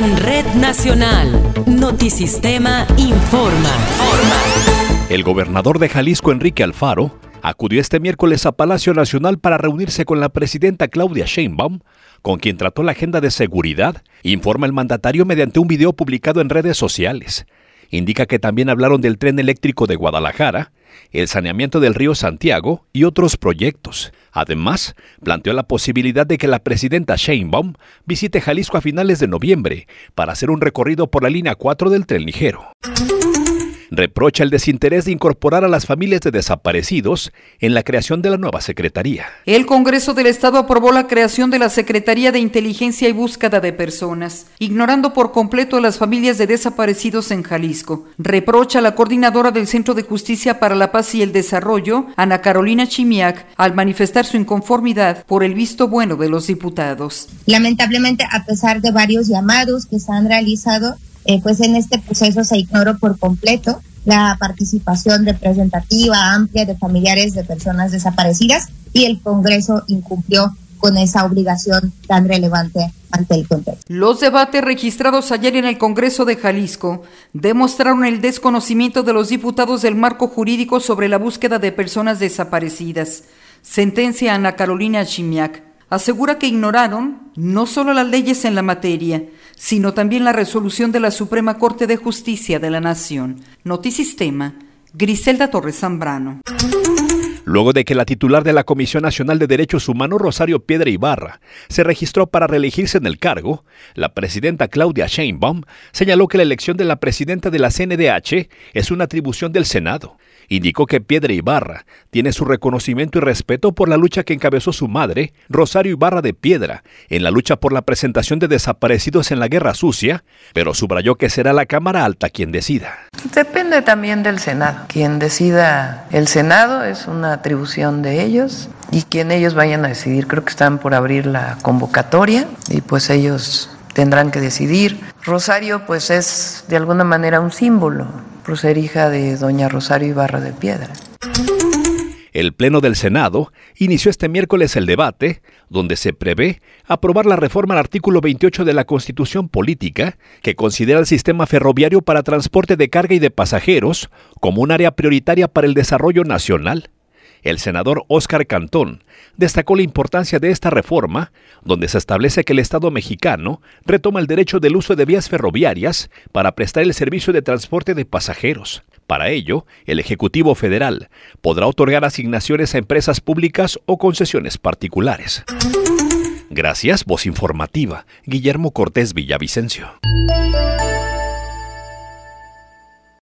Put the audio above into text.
En Red Nacional, Notisistema informa. El gobernador de Jalisco, Enrique Alfaro, acudió este miércoles a Palacio Nacional para reunirse con la presidenta Claudia Sheinbaum, con quien trató la agenda de seguridad, informa el mandatario mediante un video publicado en redes sociales. Indica que también hablaron del tren eléctrico de Guadalajara, el saneamiento del río Santiago y otros proyectos. Además, planteó la posibilidad de que la presidenta Sheinbaum visite Jalisco a finales de noviembre para hacer un recorrido por la línea 4 del tren ligero. Reprocha el desinterés de incorporar a las familias de desaparecidos en la creación de la nueva secretaría. El Congreso del Estado aprobó la creación de la Secretaría de Inteligencia y Búsqueda de Personas, ignorando por completo a las familias de desaparecidos en Jalisco. Reprocha a la coordinadora del Centro de Justicia para la Paz y el Desarrollo, Ana Carolina Chimiak, al manifestar su inconformidad por el visto bueno de los diputados. Lamentablemente, a pesar de varios llamados que se han realizado, pues en este proceso se ignoró por completo la participación representativa, amplia de familiares de personas desaparecidas, y el Congreso incumplió con esa obligación tan relevante ante el contexto. Los debates registrados ayer en el Congreso de Jalisco demostraron el desconocimiento de los diputados del marco jurídico sobre la búsqueda de personas desaparecidas. Sentencia Ana Carolina Chimiak. Asegura que ignoraron no solo las leyes en la materia, sino también la resolución de la Suprema Corte de Justicia de la Nación. Notisistema, Griselda Torres Zambrano. Luego de que la titular de la Comisión Nacional de Derechos Humanos, Rosario Piedra Ibarra, se registró para reelegirse en el cargo, la presidenta Claudia Sheinbaum señaló que la elección de la presidenta de la CNDH es una atribución del Senado. Indicó que Piedra Ibarra tiene su reconocimiento y respeto por la lucha que encabezó su madre, Rosario Ibarra de Piedra, en la lucha por la presentación de desaparecidos en la Guerra Sucia, pero subrayó que será la Cámara Alta quien decida. Depende también del Senado. Quien decida el Senado es una atribución de ellos, y quien ellos vayan a decidir. Creo que están por abrir la convocatoria y pues ellos tendrán que decidir. Rosario pues es de alguna manera un símbolo por ser hija de doña Rosario Ibarra de Piedra. El Pleno del Senado inició este miércoles el debate, donde se prevé aprobar la reforma al artículo 28 de la Constitución Política, que considera el sistema ferroviario para transporte de carga y de pasajeros como un área prioritaria para el desarrollo nacional. El senador Óscar Cantón destacó la importancia de esta reforma, donde se establece que el Estado mexicano retoma el derecho del uso de vías ferroviarias para prestar el servicio de transporte de pasajeros. Para ello, el Ejecutivo Federal podrá otorgar asignaciones a empresas públicas o concesiones particulares. Gracias, Voz Informativa, Guillermo Cortés Villavicencio.